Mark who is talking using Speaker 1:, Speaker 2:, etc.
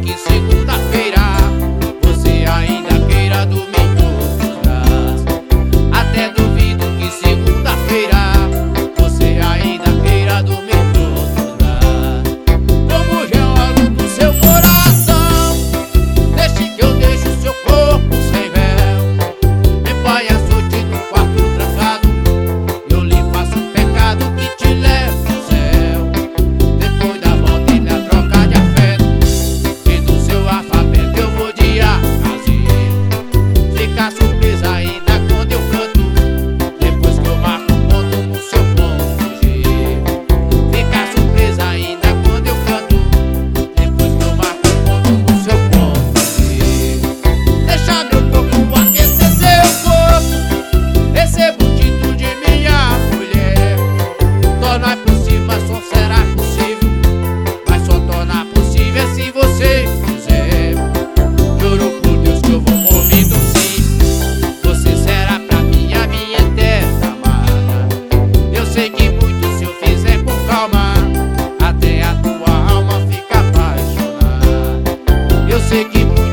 Speaker 1: que segunda-feira você ainda queira dormir em outros braços. Até duvido que segunda-feira você ainda queira dormir em outros braços. Como geólogo do seu coração, deixe que eu deixe o seu corpo sem véu. Me ponha sorte no quarto trancado, eu lhe faço um pecado que te leva ao céu. Depois da volta e da troca de afeto, e do seu alfabeto eu vou de A a Z. Fica surpresa ainda quando eu canto, depois que eu marco um ponto no seu ponto G. Fica surpresa ainda quando eu canto, depois que eu marco um ponto no seu ponto G. Deixa meu corpo aquecer seu corpo, recebo o título de minha mulher. Tornar possível, mas só será possível, mas só tornar possível se você quiser. Juro por Deus que eu vou ouvindo sim, você será pra mim a minha eterna amada. Eu sei que muito se eu fizer com calma, até a tua alma fica apaixonada. Eu sei que muito